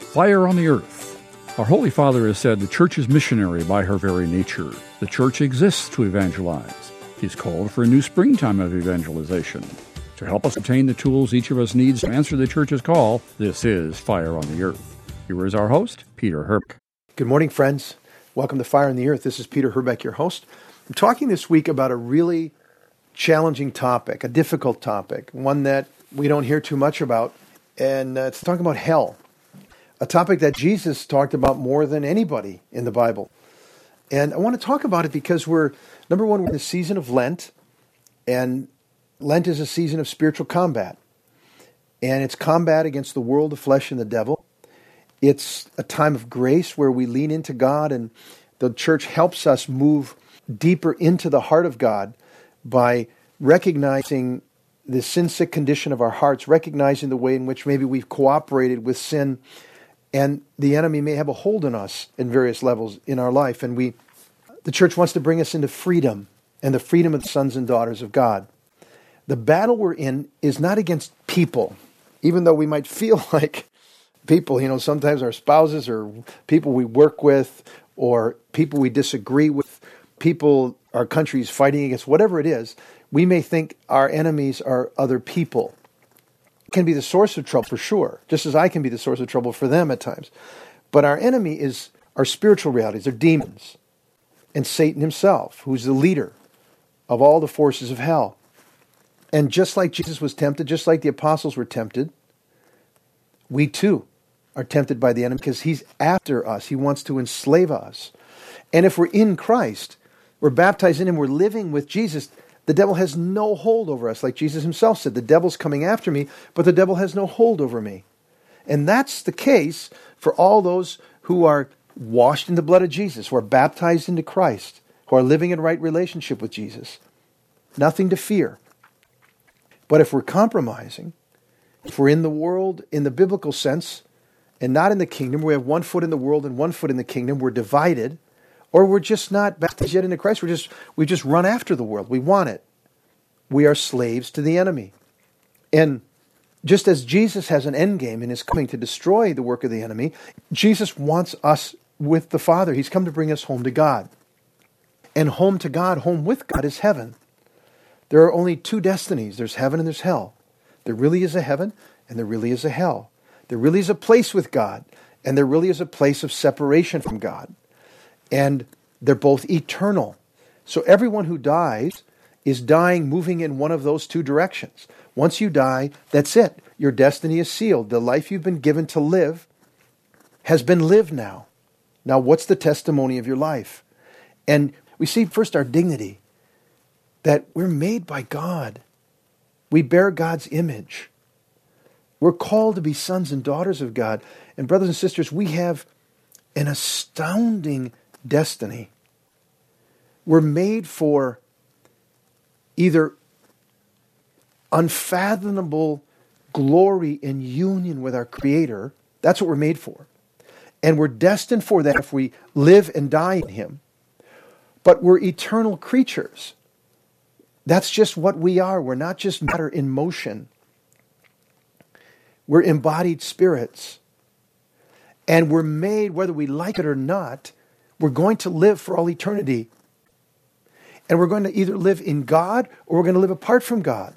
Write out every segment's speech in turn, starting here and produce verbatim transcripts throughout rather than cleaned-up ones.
Fire on the Earth. Our Holy Father has said the Church is missionary by her very nature. The Church exists to evangelize. He's called for a new springtime of evangelization. To help us obtain the tools each of us needs to answer the Church's call, this is Fire on the Earth. Here is our host, Peter Herbeck. Good morning, friends. Welcome to Fire on the Earth. This is Peter Herbeck, your host. I'm talking this week about a really challenging topic, a difficult topic, one that we don't hear too much about, and uh, it's talking about hell, a topic that Jesus talked about more than anybody in the Bible. And I want to talk about it because we're, number one, we're in the season of Lent, and Lent is a season of spiritual combat. And it's combat against the world, the flesh, and the devil. It's a time of grace where we lean into God, and the church helps us move deeper into the heart of God by recognizing the sin-sick condition of our hearts, recognizing the way in which maybe we've cooperated with sin, and the enemy may have a hold on us in various levels in our life. And we, the church wants to bring us into freedom, and the freedom of the sons and daughters of God. The battle we're in is not against people, even though we might feel like people, you know, sometimes our spouses or people we work with or people we disagree with, people our country is fighting against, whatever it is, we may think our enemies are other people. It can be the source of trouble for sure, just as I can be the source of trouble for them at times. But our enemy is our spiritual realities, they're demons, and Satan himself, who's the leader of all the forces of hell. And just like Jesus was tempted, just like the apostles were tempted, we too are tempted by the enemy because he's after us. He wants to enslave us. And if we're in Christ, we're baptized in him, we're living with Jesus, the devil has no hold over us. Like Jesus himself said, the devil's coming after me, but the devil has no hold over me. And that's the case for all those who are washed in the blood of Jesus, who are baptized into Christ, who are living in right relationship with Jesus. Nothing to fear. But if we're compromising, if we're in the world in the biblical sense and not in the kingdom, we have one foot in the world and one foot in the kingdom, we're divided, or we're just not baptized yet into Christ, we're just, we just run after the world. We want it. We are slaves to the enemy. And just as Jesus has an end game and is coming to destroy the work of the enemy, Jesus wants us with the Father. He's come to bring us home to God. And home to God, home with God is heaven. There are only two destinies. There's heaven and there's hell. There really is a heaven and there really is a hell. There really is a place with God and there really is a place of separation from God. And they're both eternal. So everyone who dies is dying moving in one of those two directions. Once you die, that's it. Your destiny is sealed. The life you've been given to live has been lived now. Now, what's the testimony of your life? And we see first our dignity, that we're made by God. We bear God's image. We're called to be sons and daughters of God. And brothers and sisters, we have an astounding destiny. We're made for either unfathomable glory and union with our Creator. That's what we're made for. And we're destined for that if we live and die in Him. But we're eternal creatures. That's just what we are. We're not just matter in motion. We're embodied spirits. And we're made, whether we like it or not, we're going to live for all eternity. And we're going to either live in God or we're going to live apart from God.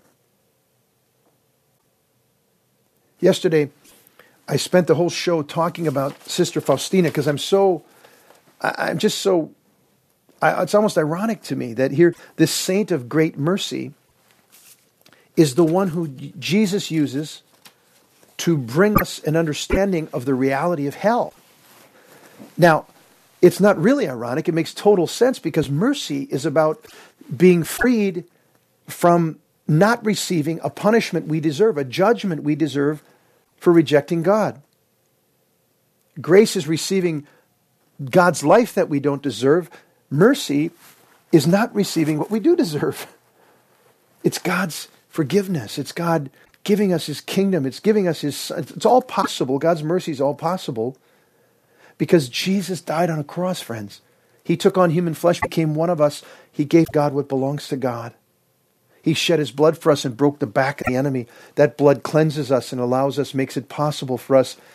Yesterday, I spent the whole show talking about Sister Faustina because I'm so, I, I'm just so, I, it's almost ironic to me that here, this saint of great mercy is the one who Jesus uses to bring us an understanding of the reality of hell. Now, it's not really ironic. It makes total sense because mercy is about being freed from not receiving a punishment we deserve, a judgment we deserve for rejecting God. Grace is receiving God's life that we don't deserve. Mercy is not receiving what we do deserve. It's God's forgiveness. It's God giving us His kingdom. It's giving us His Son. It's all possible. God's mercy is all possible because Jesus died on a cross, friends. He took on human flesh, became one of us. He gave God what belongs to God. He shed His blood for us and broke the back of the enemy. That blood cleanses us and allows us, makes it possible for us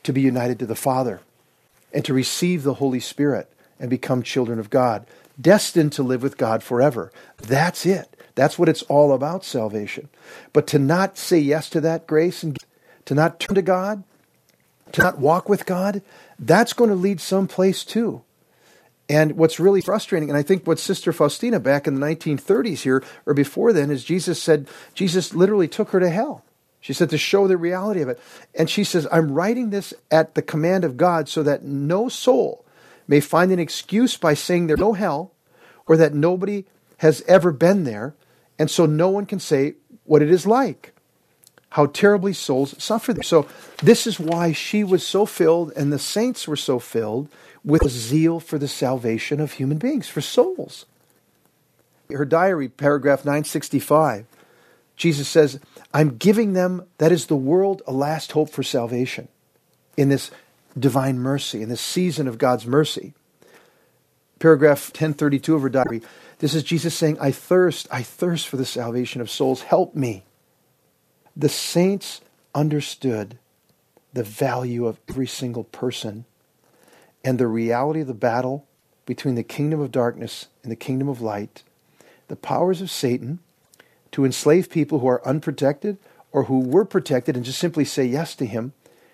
to be united to the Father and to receive the Holy Spirit and become children of God, destined to live with God forever. That's it. That's what it's all about, salvation. But to not say yes to that grace and to not turn to God, to not walk with God, that's going to lead someplace too. And what's really frustrating, and I think what Sister Faustina back in the nineteen thirties here, or before then, is Jesus said, Jesus literally took her to hell. She said to show the reality of it. And she says, I'm writing this at the command of God so that no soul may find an excuse by saying there's no hell or that nobody has ever been there. And so no one can say what it is like, how terribly souls suffer there. So this is why she was so filled and the saints were so filled with a zeal for the salvation of human beings, for souls. Her diary, paragraph nine sixty-five, Jesus says, I'm giving them, that is the world, a last hope for salvation in this divine mercy, in this season of God's mercy. Paragraph ten thirty-two of her diary, this is Jesus saying, I thirst, I thirst for the salvation of souls. Help me. The saints understood the value of every single person and the reality of the battle between the kingdom of darkness and the kingdom of light, the powers of Satan to enslave people who are unprotected or who were protected and just simply say yes to him.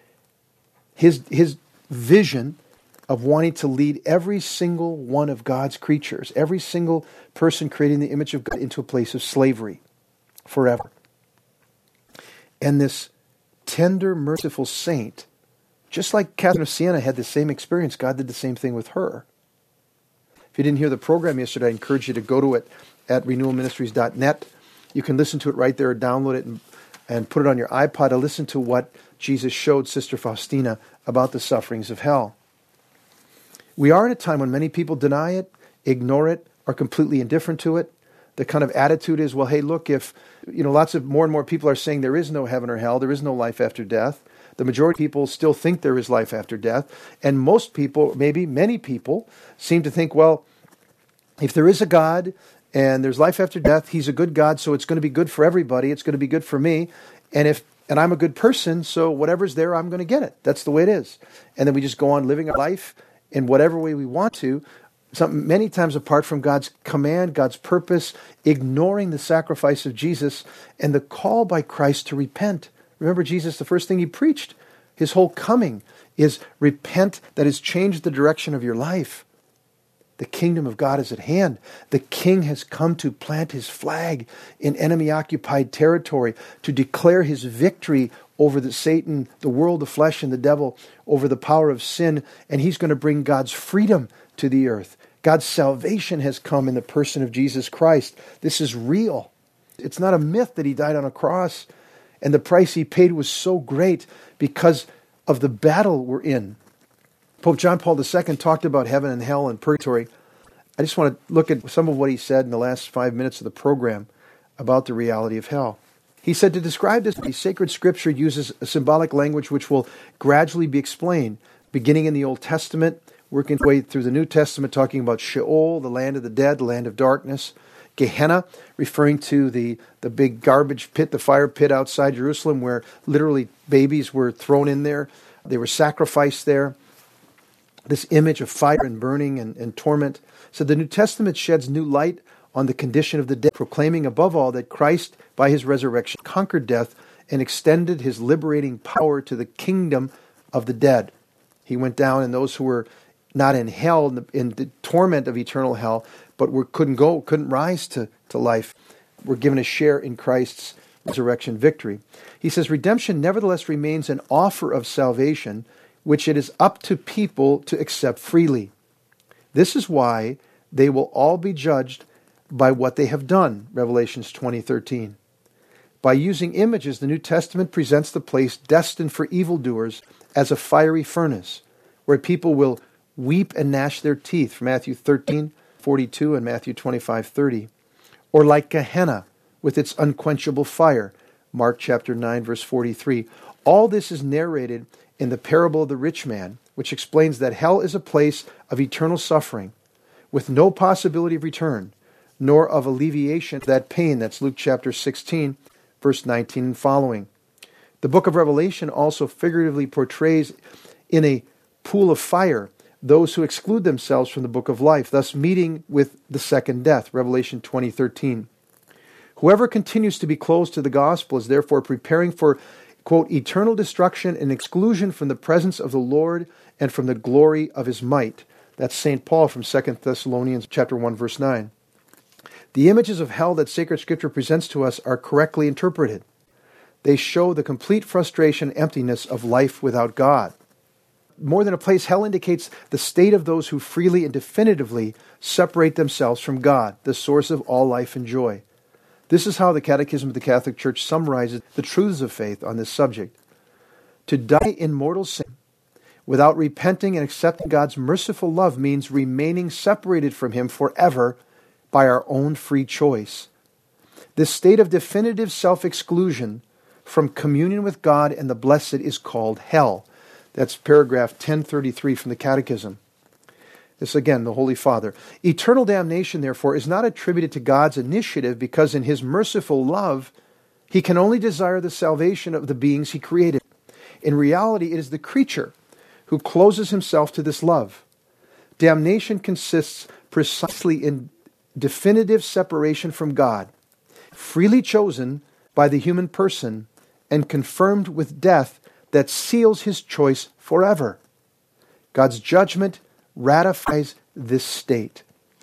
His, his vision of wanting to lead every single one of God's creatures, every single person created in the image of God, into a place of slavery forever. And this tender, merciful saint, just like Catherine of Siena had the same experience, God did the same thing with her. If you didn't hear the program yesterday, I encourage you to go to it at renewal ministries dot net. You can listen to it right there or download it and, and put it on your iPod to listen to what Jesus showed Sister Faustina about the sufferings of hell. We are in a time when many people deny it, ignore it, are completely indifferent to it. The kind of attitude is, well, hey, look, if, you know, lots of more and more people are saying there is no heaven or hell, there is no life after death. The majority of people still think there is life after death. And most people, maybe many people, seem to think, well, if there is a God and there's life after death, he's a good God, so it's going to be good for everybody. It's going to be good for me. And if and I'm a good person, so whatever's there, I'm going to get it. That's the way it is. And then we just go on living our life in whatever way we want to, some, many times apart from God's command, God's purpose, ignoring the sacrifice of Jesus and the call by Christ to repent. Remember, Jesus, the first thing he preached, his whole coming, is repent, that has changed the direction of your life. The kingdom of God is at hand. The king has come to plant his flag in enemy-occupied territory, to declare his victory over the Satan, the world, the flesh, and the devil, over the power of sin, and he's going to bring God's freedom to the earth. God's salvation has come in the person of Jesus Christ. This is real. It's not a myth that he died on a cross, and the price he paid was so great because of the battle we're in. Pope John Paul the Second talked about heaven and hell and purgatory. I just want to look at some of what he said in the last five minutes of the program about the reality of hell. He said, to describe this, the sacred scripture uses a symbolic language which will gradually be explained, beginning in the Old Testament, working its way through the New Testament, talking about Sheol, the land of the dead, the land of darkness. Gehenna, referring to the, the big garbage pit, the fire pit outside Jerusalem, where literally babies were thrown in there. They were sacrificed there. This image of fire and burning and, and torment. So the New Testament sheds new light on the condition of the dead, proclaiming above all that Christ, by his resurrection, conquered death and extended his liberating power to the kingdom of the dead. He went down, and those who were not in hell, in the, in the torment of eternal hell, but were, couldn't go, couldn't rise to, to life, were given a share in Christ's resurrection victory. He says, redemption nevertheless remains an offer of salvation, which it is up to people to accept freely. This is why they will all be judged by what they have done, Revelations twenty thirteen. By using images, the New Testament presents the place destined for evildoers as a fiery furnace, where people will weep and gnash their teeth, from Matthew thirteen forty-two and Matthew twenty-five thirty. Or like Gehenna, with its unquenchable fire, Mark chapter nine, verse forty-three. All this is narrated in the parable of the rich man, which explains that hell is a place of eternal suffering, with no possibility of return, nor of alleviation of that pain. That's Luke chapter sixteen, verse nineteen and following. The book of Revelation also figuratively portrays in a pool of fire those who exclude themselves from the book of life, thus meeting with the second death, Revelation twenty thirteen. Whoever continues to be closed to the gospel is therefore preparing for, quote, eternal destruction and exclusion from the presence of the Lord and from the glory of his might. That's Saint Paul from Second Thessalonians chapter one, verse nine. The images of hell that sacred scripture presents to us are correctly interpreted. They show the complete frustration and emptiness of life without God. More than a place, hell indicates the state of those who freely and definitively separate themselves from God, the source of all life and joy. This is how the Catechism of the Catholic Church summarizes the truths of faith on this subject. To die in mortal sin without repenting and accepting God's merciful love means remaining separated from him forever by our own free choice. This state of definitive self-exclusion from communion with God and the blessed is called hell. That's paragraph ten thirty-three from the Catechism. This again, the Holy Father. Eternal damnation, therefore, is not attributed to God's initiative because in his merciful love, he can only desire the salvation of the beings he created. In reality, it is the creature who closes himself to this love. Damnation consists precisely in definitive separation from God, freely chosen by the human person and confirmed with death that seals his choice forever. God's judgment ratifies this state.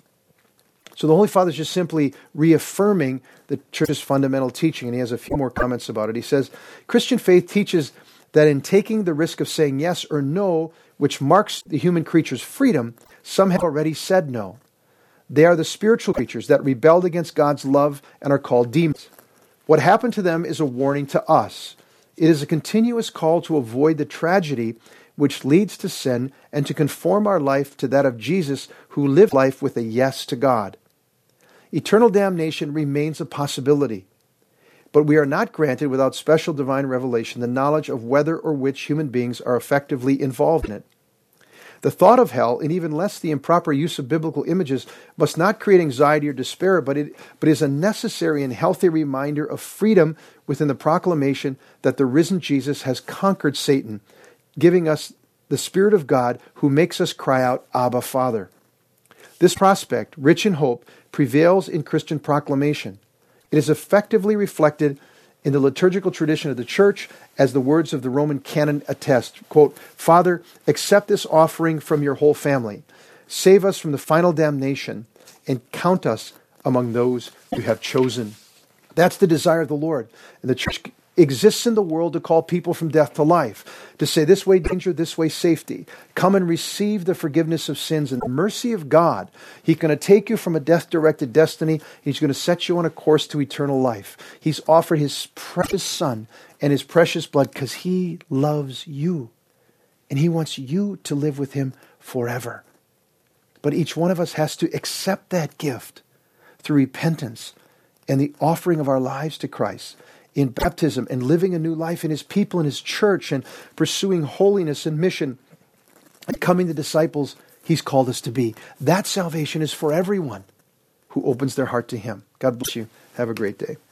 So the Holy Father is just simply reaffirming the Church's fundamental teaching, and he has a few more comments about it. He says, Christian faith teaches that in taking the risk of saying yes or no, which marks the human creature's freedom, some have already said no. They are the spiritual creatures that rebelled against God's love and are called demons. What happened to them is a warning to us. It is a continuous call to avoid the tragedy which leads to sin and to conform our life to that of Jesus, who lived life with a yes to God. Eternal damnation remains a possibility, but we are not granted without special divine revelation the knowledge of whether or which human beings are effectively involved in it. The thought of hell, and even less the improper use of biblical images, must not create anxiety or despair, but it but is a necessary and healthy reminder of freedom within the proclamation that the risen Jesus has conquered Satan, giving us the Spirit of God who makes us cry out, Abba, Father. This prospect, rich in hope, prevails in Christian proclamation. It is effectively reflected in the liturgical tradition of the Church, as the words of the Roman canon attest, quote, Father, accept this offering from your whole family. Save us from the final damnation and count us among those you have chosen. That's the desire of the Lord. And the Church exists in the world to call people from death to life, to say this way danger, this way safety. Come and receive the forgiveness of sins and the mercy of God. He's going to take you from a death-directed destiny. He's going to set you on a course to eternal life. He's offered his precious Son and his precious blood because he loves you. And he wants you to live with him forever. But each one of us has to accept that gift through repentance and the offering of our lives to Christ, in baptism and living a new life in his people and his church and pursuing holiness and mission and becoming the disciples he's called us to be. That salvation is for everyone who opens their heart to him. God bless you. Have a great day.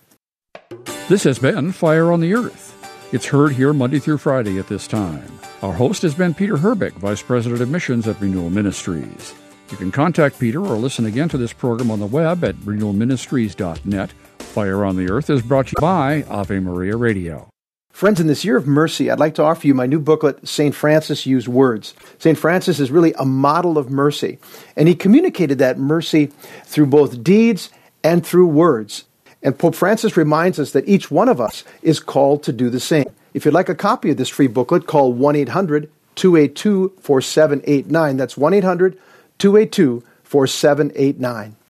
This has been Fire on the Earth. It's heard here Monday through Friday at this time. Our host has been Peter Herbeck, Vice President of Missions at Renewal Ministries. You can contact Peter or listen again to this program on the web at renewal ministries dot net. Fire on the Earth is brought to you by Ave Maria Radio. Friends, in this year of mercy, I'd like to offer you my new booklet, Saint Francis Used Words. Saint Francis is really a model of mercy, and he communicated that mercy through both deeds and through words. And Pope Francis reminds us that each one of us is called to do the same. If you'd like a copy of this free booklet, call one eight hundred two eight two four seven eight nine. That's one eight hundred two eight two four seven eight nine.